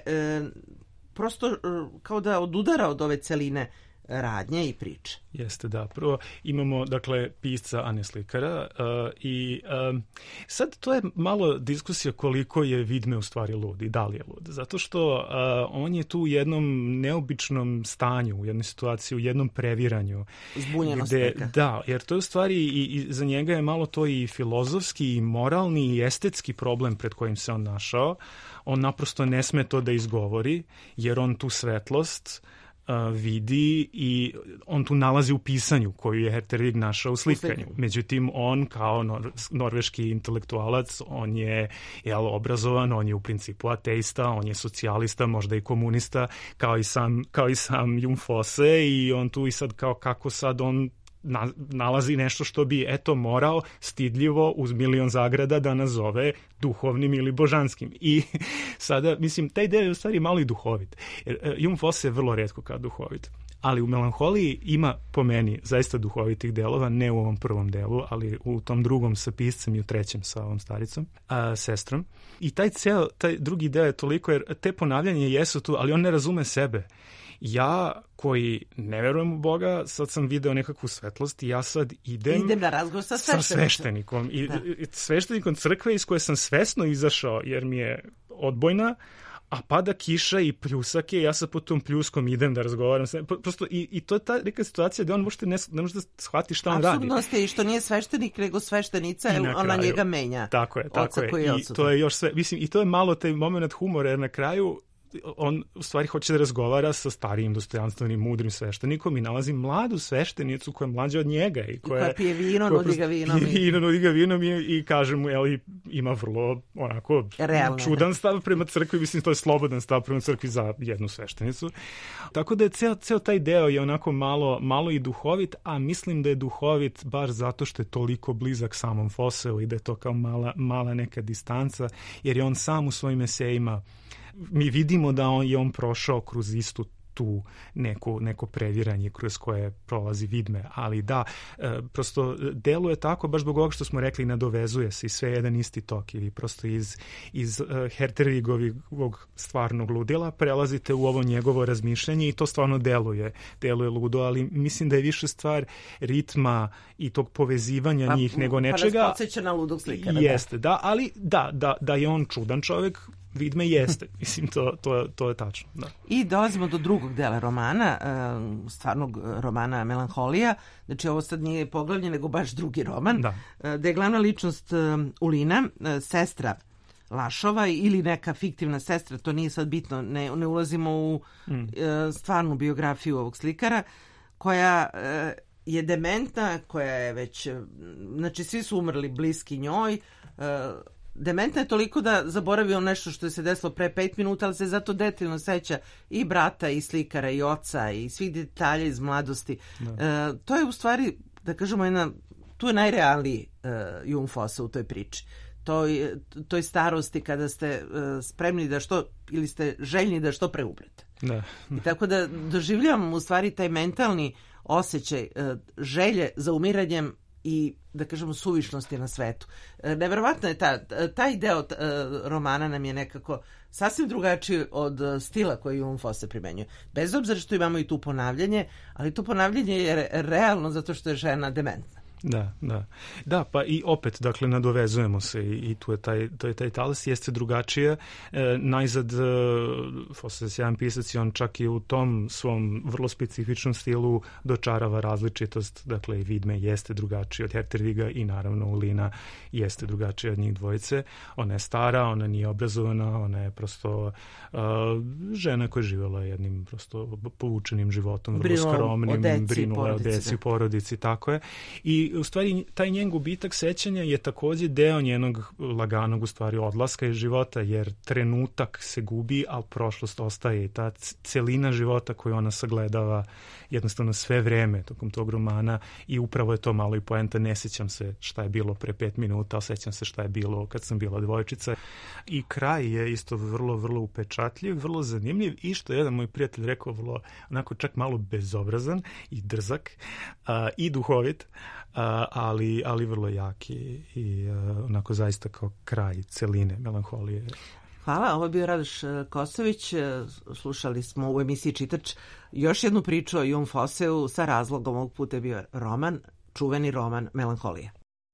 prosto kao da odudara od ove celine radnje i priče. Jeste, da. Prvo imamo, dakle, pisca, a ne slikara i sad to je malo diskusija koliko je Vidme u stvari lud i da li je lud. Zato što on je tu u jednom neobičnom stanju, u jednoj situaciji, u jednom previranju. Zbunjenost neka. Da, jer to je u stvari i za njega je malo to i filozofski, i moralni, i estetski problem pred kojim se on našao. On naprosto ne sme to da izgovori, jer on tu svetlost vidi i on tu nalazi u pisanju koju je Hertervig našao u slikanju. Međutim, on kao norveški intelektualac, on je obrazovan, on je u principu ateista, on je socijalista, možda i komunista, kao i sam Jon Fosse, i on tu i sad kako sad on nalazi nešto što bi morao stidljivo uz milion zagrada da nazove duhovnim ili božanskim. I sada, mislim, taj deo je u stvari malo i duhovit. Jon Fosse je vrlo retko kao duhovit. Ali u Melanholiji ima, po meni, zaista duhovitih delova, ne u ovom prvom delu, ali u tom drugom sa piscem i u trećem sa ovom staricom, sestrom. I taj drugi deo je toliko, jer te ponavljanje jesu tu, ali on ne razume sebe. Ja, koji ne verujem u Boga, sad sam video nekakvu svetlost i ja sad idem na razgovor sa sveštenikom. I sveštenikom crkve iz koje sam svesno izašao jer mi je odbojna, a pada kiša i pljusak je, ja sad po tom pljuskom idem da razgovaram. Prosto, i to je ta neka situacija gde on uopšte ne može da shvati šta on radi. Apsurdnost je i što nije sveštenik, nego sveštenica, jer ona njega menja. Tako je. I to je još sve, mislim, i to je malo taj moment humora, jer na kraju on u stvari hoće da razgovara sa starijim, dostojanstvenim, mudrim sveštenikom i nalazi mladu sveštenicu koja je mlađa od njega i koja pije vino, nudi ga vinom. I kaže mu, ima vrlo onako čudan stav prema crkvi, mislim, to je slobodan stav prema crkvi za jednu sveštenicu. Tako da je ceo taj deo je onako malo i duhovit, a mislim da je duhovit baš zato što je toliko blizak samom Fosseu i da je to kao mala neka distanca, jer je on sam u svojim esejima, mi vidimo da je on prošao kroz istu tu neko previranje kroz koje prolazi Vidme, ali da, prosto deluje tako baš zbog ovoga što smo rekli, nadovezuje se i sve jedan isti tok, ili prosto iz Hertervigovog stvarnog ludila prelazite u ovo njegovo razmišljanje i to stvarno deluje ludo, ali mislim da je više stvar ritma i tog povezivanja njih nego nečega. Pa nas podsjeća na ludog slikara. Jeste, da, ali da je on čudan čovek, Vidme jeste. Mislim, to je tačno. Da. I dolazimo do drugog dela romana, stvarnog romana Melanholija. Znači, ovo sad nije poglavlje, nego baš drugi roman. Da je glavna ličnost Ulina, sestra Lašova ili neka fiktivna sestra, to nije sad bitno, ne ulazimo u stvarnu biografiju ovog slikara, koja je dementna, koja je već, znači svi su umrli bliski njoj, dementna je toliko da zaboravio nešto što je se desilo pre 5 minuta, ali se zato detaljno seća i brata, i slikara, i oca, i svih detalja iz mladosti. To je u stvari, da kažemo, tu je najrealniji Jon Fosse u toj priči. Toj starosti kada ste spremni da ili ste željni da što pre umrete. I tako da doživljavam u stvari taj mentalni osjećaj želje za umiranjem i, da kažemo, suvišnosti na svetu. Neverovatno je taj deo romana nam je nekako sasvim drugačiji od stila koji Jon Fosse primenjuje. Bez obzira što imamo i tu ponavljanje, ali to ponavljanje je realno zato što je žena dementna. Da, pa i opet, dakle, nadovezujemo se i tu je taj talas jeste drugačije. Najzad, Fosses je jedan pisac i on čak i u tom svom vrlo specifičnom stilu dočarava različitost, dakle, i Vidme jeste drugačiji od Herterviga i naravno Ulina jeste drugačija od njih dvojice. Ona je stara, ona nije obrazovana, ona je prosto žena koja je živjela jednim prosto povučenim životom, vrlo skromnim, brinula o deci i porodici, tako je. I u stvari taj njen gubitak sećanja je takođe deo njenog laganog u stvari odlaska iz života, jer trenutak se gubi, ali prošlost ostaje i ta celina života koju ona sagledava jednostavno sve vreme tokom tog romana i upravo je to malo i poenta. Ne sećam se šta je bilo pre 5 minuta, ali sećam se šta je bilo kad sam bila devojčica. I kraj je isto vrlo, vrlo upečatljiv, vrlo zanimljiv i što je jedan moj prijatelj rekao, vrlo onako čak malo bezobrazan i drzak i duhovit, ali vrlo jaki i onako zaista kao kraj celine melanholije. Hvala, ovo je bio Radoš Kosović. Slušali smo u emisiji Čitač još jednu priču o Jon Fosseu, sa razlogom ovog puta je bio roman, čuveni roman Melanholija.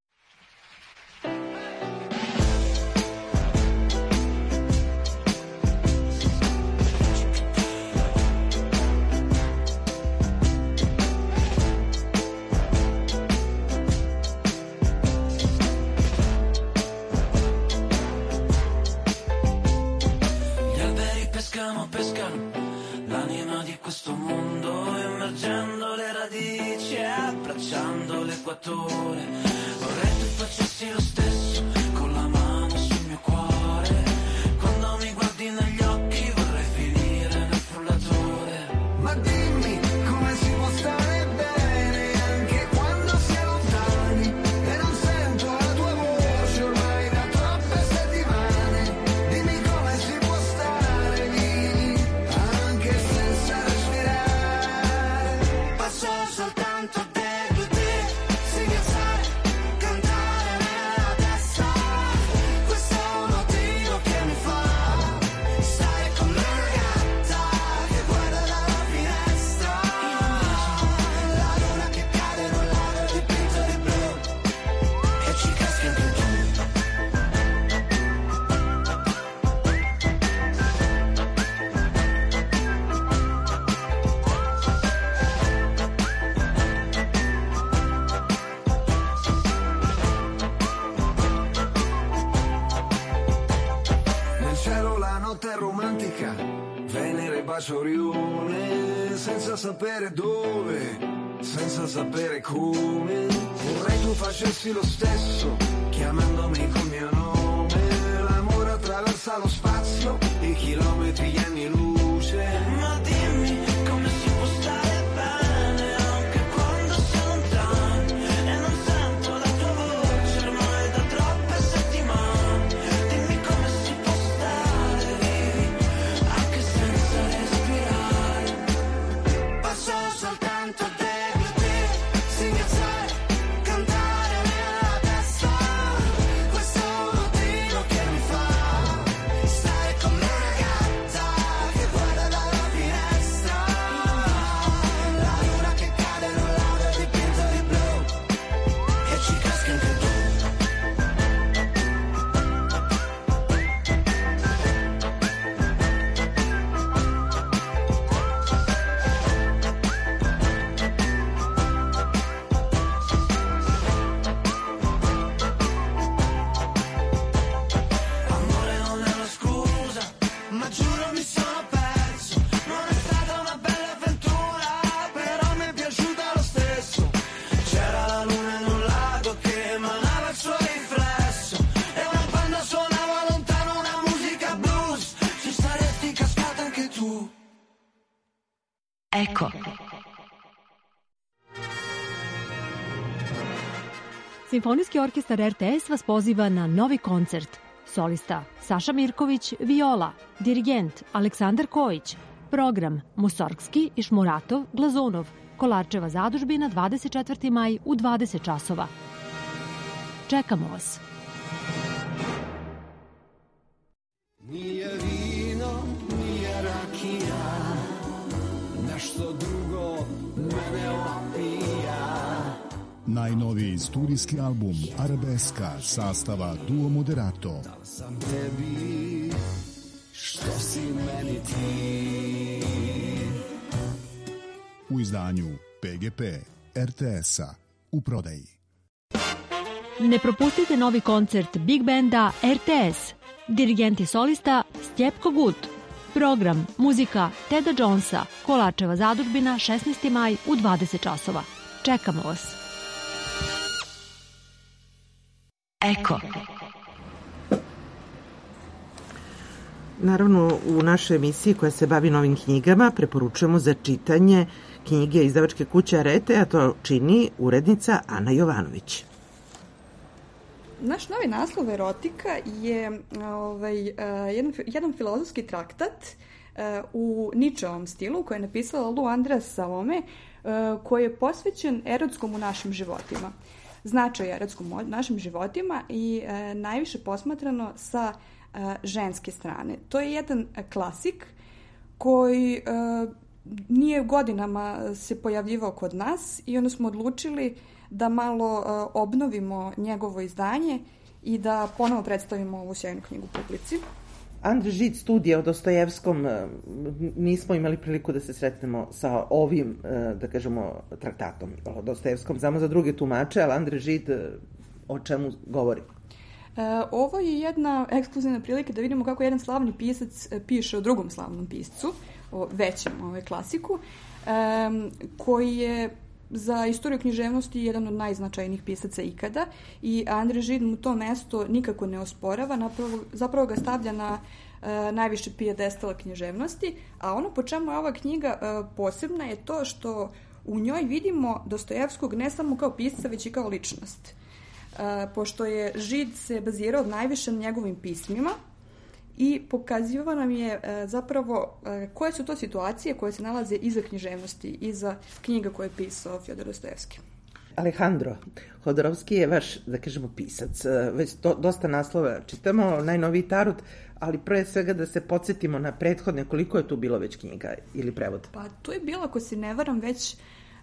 Pescano l'anima di questo mondo, immergendo le radici e abbracciando l'equatore. Vorrei tu facessi lo stesso con la mano sul mio cuore. Quando mi guardi negli occhi vorrei finire nel frullatore. Ma dimmi come si può stare bene anche quando si è lontani e non sento la tua voce ormai da troppe settimane. Dimmi come si può stare vivi anche senza respirare. Passo soltanto dentro te, singhiazzare, cantare nella testa. Questo è un motivo che mi fa stare con una gatta che guarda dalla finestra. La luna che cade in un lago dipinto di blu e ci caschi anche tu. Nel cielo la notte è romantica, Venere bacia Orione, senza sapere dove, senza sapere come. Vorrei tu facessi lo stesso, chiamandomi col mio nome. L'amore attraversa lo spazio, i chilometri, gli anni luce. Ma dimmi come si può stare bene anche quando si è lontani e non sento la tua voce ormai da troppe settimane. Dimmi come si può stare vivi anche senza respirare. Passo soltanto dentro te, singhiazzare, cantare nella testa. Questo è un motivo che mi fa stare con una gatta che guarda dalla finestra. La luna che cade in un lago dipinto di blu e ci caschi anche tu. Amore non è una scusa, ma giuro mi sono perso. Non è stata una bella avventura, però mi è piaciuta lo stesso. C'era la luna in un lago che emanava il suo riflesso e una banda suonava lontano una musica blues. Ci saresti cascata anche tu. Eko. Simfonijski orkestar RTS vas poziva na novi koncert. Solista Saša Mirković, viola, dirigent Aleksandar Kojić, program Musorgski, Išmuratov, Glazunov, Kolarčeva zadužbina 24. maj u 20 časova. Čekamo vas. Nije vino, nije rakija, nešto drugo mene opija. Najnoviji studijski album Arabeska sastava Duo Moderato. Da sam tebi, što si meni ti. U izdanju PGP RTS-a u prodaji. Ne propustite novi koncert Big Banda RTS. Dirigent i solista Stjepko Gut. Program, muzika Teda Jonesa, Kolačeva zadužbina, 16. maj u 20 časova. Čekamo vas. Eko. Naravno, u našoj emisiji koja se bavi novim knjigama preporučujemo za čitanje knjige izdavačke kuće Arete, a to čini urednica Ana Jovanović. Naš novi naslov Erotika je jedan filozofski traktat u Ničeovom stilu koji je napisala Lu Andreas Salome, koji je posvećen erotskom u našim životima. Značaj erotskom u našim životima i najviše posmatrano sa ženske strane. To je jedan klasik koji nije godinama se pojavljivao kod nas i onda smo odlučili da malo obnovimo njegovo izdanje i da ponovo predstavimo ovu sjajnu knjigu publici. Andrej Žid studija o Dostojevskom, nismo imali priliku da se sretnemo sa ovim, da kažemo, traktatom o Dostojevskom, samo za druge tumače, ali Andrej Žid o čemu govori? Ovo je jedna ekskluzivna prilika da vidimo kako jedan slavni pisac piše o drugom slavnom piscu, o većem klasiku, koji je za istoriju književnosti jedan od najznačajnijih pisaca ikada i Andrej Žid mu to mesto nikako ne osporava, zapravo ga stavlja na najviše pijedestala književnosti, a ono po čemu je ova knjiga posebna je to što u njoj vidimo Dostojevskog ne samo kao pisca, već i kao ličnost. Pošto je Žid se bazirao najviše na njegovim pismima i pokazivao nam je zapravo koje su to situacije koje se nalaze iza književnosti, iza knjiga koje je pisao Fjodor Dostojevski. Alejandro Hodorovski je vaš, da kažemo, pisac. Već dosta naslova čitamo, najnoviji Tarot, ali pre svega da se podsjetimo na prethodne, koliko je tu bilo već knjiga ili prevod? Pa tu je bilo, ako se ne varam, već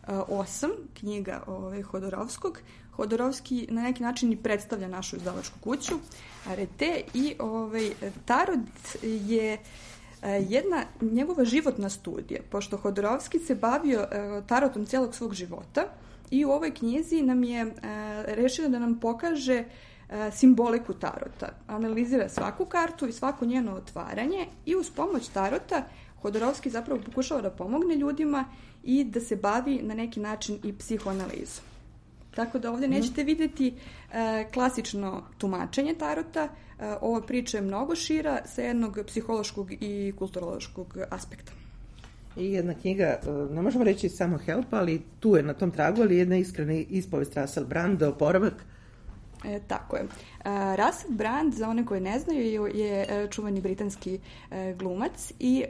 8 knjiga Hodorovskog. Hodorovski na neki način i predstavlja našu izdavačku kuću Arete i Tarot je jedna njegova životna studija, pošto Hodorovski se bavio tarotom celog svog života i u ovoj knjizi nam je rešio da nam pokaže simboliku tarota. Analizira svaku kartu i svako njeno otvaranje i uz pomoć tarota Hodorovski zapravo pokušava da pomogne ljudima i da se bavi na neki način i psihoanalizom. Tako da ovdje nećete vidjeti klasično tumačenje tarota. Ova priča je mnogo šira sa jednog psihološkog i kulturološkog aspekta. I jedna knjiga, ne možemo reći samo help, ali tu je na tom tragu, ali jedna iskrena ispovest Russell Brand, oporavak. Tako je. Russell Brand, za one koje ne znaju, je čuveni britanski glumac i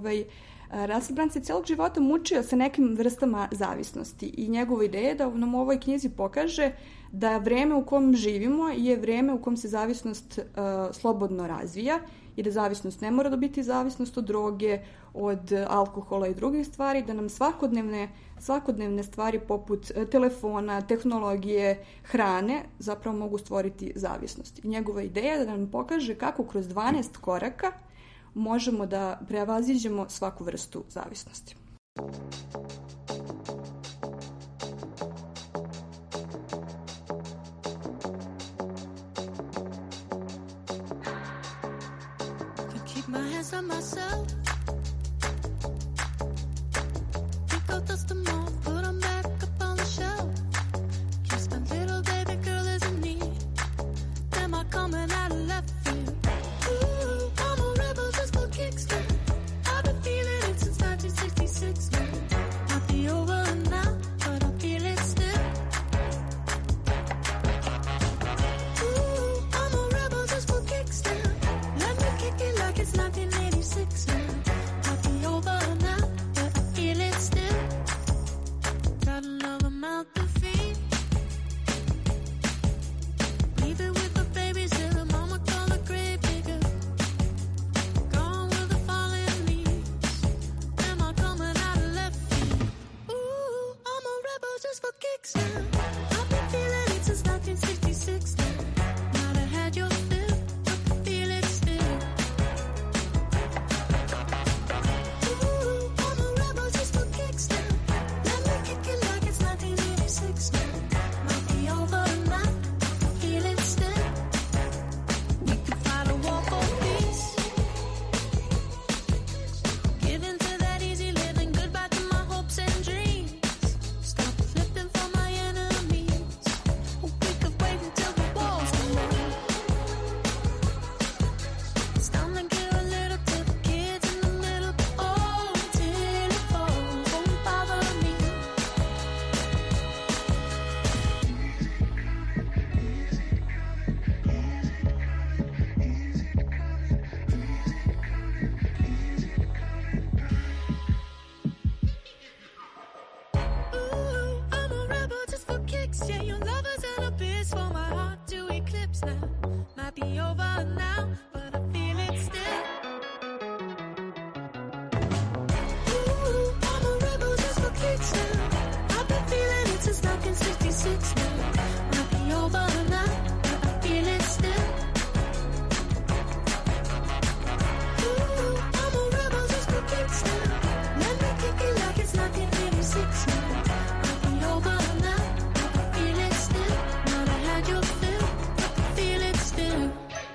Russell Brand se celog života mučio sa nekim vrstama zavisnosti i njegova ideja je da nam u ovoj knjizi pokaže da vreme u kom živimo je vreme u kom se zavisnost slobodno razvija i da zavisnost ne mora da biti zavisnost od droge, od alkohola i drugih stvari, da nam svakodnevne stvari poput telefona, tehnologije, hrane zapravo mogu stvoriti zavisnost. I njegova ideja je da nam pokaže kako kroz 12 koraka možemo da prevaziđemo svaku vrstu zavisnosti. It's 1986 now. now. Might be over now, but I feel it still. Ooh, I'm a rebel just for kicks now. I've been feeling it since 1966 now. Might be over now, but I feel it still. Ooh, I'm a rebel just for kicks now. Let me kick it like it's 1986 now. Might be over now, but I feel it still. Not I had your fill, but I feel it still.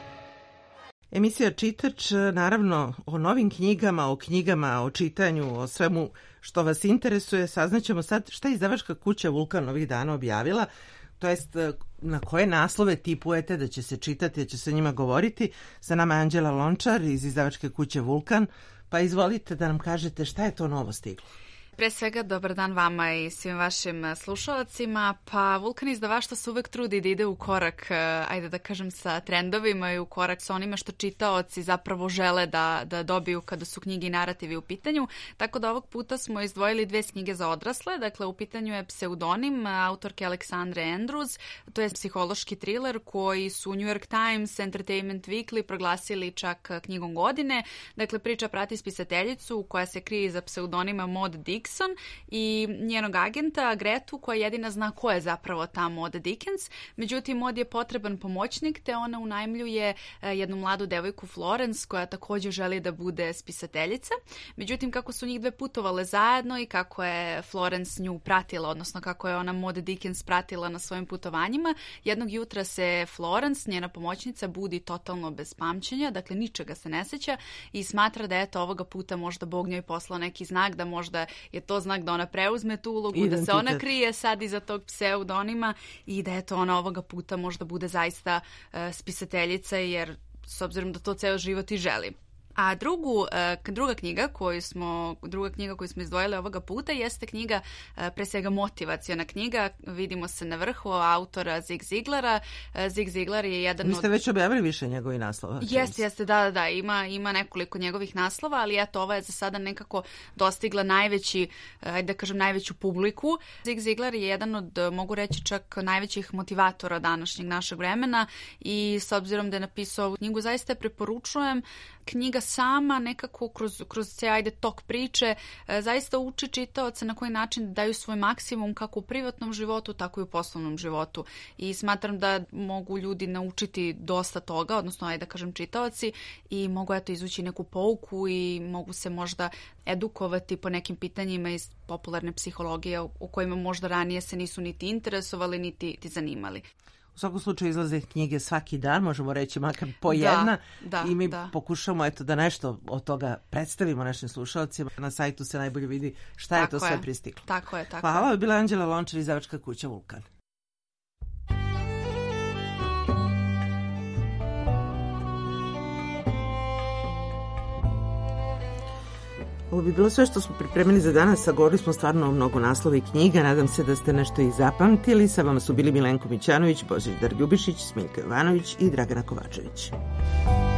Emisija Čitač, naravno, o novim knjigama, o knjigama, o čitanju, o svemu što vas interesuje. Saznaćemo sad šta je izdavačka kuća Vulkan ovih dana objavila, to jest na koje naslove tipujete da će se čitati, da će se njima govoriti. Sa nama je Anđela Lončar iz izdavačke kuće Vulkan, pa izvolite da nam kažete šta je to novo stiglo. Pre svega, dobar dan vama i svim vašim slušalcima. Pa Vulkan izdavaštvo se uvek trudi da ide u korak, ajde da kažem, sa trendovima i u korak sa onima što čitaoci zapravo žele da dobiju kada su knjige i narativi u pitanju. Tako da ovog puta smo izdvojili 2 knjige za odrasle. Dakle, u pitanju je Pseudonim autorke Aleksandre Andrews. To je psihološki thriller koji su New York Times, Entertainment Weekly proglasili čak knjigom godine. Dakle, priča prati spisateljicu koja se krije iza pseudonima Maud Dixon i njenog agenta Gretu koja jedina zna ko je zapravo ta Maud Dickens. Međutim, Maud je potreban pomoćnik te ona unajmljuje jednu mladu devojku Florence koja također želi da bude spisateljica. Međutim, kako su njih 2 putovale zajedno i kako je Florence nju pratila, odnosno kako je ona Maud Dickens pratila na svojim putovanjima, jednog jutra se Florence, njena pomoćnica, budi totalno bez pamćenja, dakle ničega se ne seća i smatra da eto ovoga puta možda Bog njoj poslao neki znak, da možda je to znak da ona preuzme tu ulogu, identitet, da se ona krije sad iza tog pseudonima i da eto ona ovoga puta možda bude zaista spisateljica, jer s obzirom da to ceo život i želi. A druga knjiga koju smo izdvojili ovoga puta jeste knjiga, pre svega motivaciona knjiga, Vidimo se na vrhu, autora Zig Ziglera. Zig Ziglar je jedan od... Vi ste već objavili više njegovih naslova? Jeste, da, ima nekoliko njegovih naslova, ali eto, ova je za sada nekako dostigla najveću publiku. Zig Ziglar je jedan od, mogu reći, čak najvećih motivatora današnjeg našeg vremena i s obzirom da je napisao ovu knjigu, zaista je preporučujem. Knjiga sama nekako kroz tok priče zaista uči čitaoce na koji način da daju svoj maksimum kako u privatnom životu, tako i u poslovnom životu. I smatram da mogu ljudi naučiti dosta toga, odnosno da kažem čitaoci, i mogu izvući neku pouku i mogu se možda edukovati po nekim pitanjima iz popularne psihologije o kojima možda ranije se nisu niti interesovali, niti zanimali. U svakom slučaju izlaze knjige svaki dan, možemo reći makar po jedna, i mi pokušamo da nešto od toga predstavimo našim slušalcima. Na sajtu se najbolje vidi šta je to sve pristiglo. Tako je. Hvala, ovo je bila Anđela Lončar, izdavačka kuća Vulkan. Ovo bi bilo sve što smo pripremili za danas, a govorili smo stvarno o mnogo naslova i knjiga. Nadam se da ste nešto i zapamtili. Sa vama su bili Milenko Mićanović, Božidar Ljubišić, Smiljka Jovanović i Dragana Kovačević.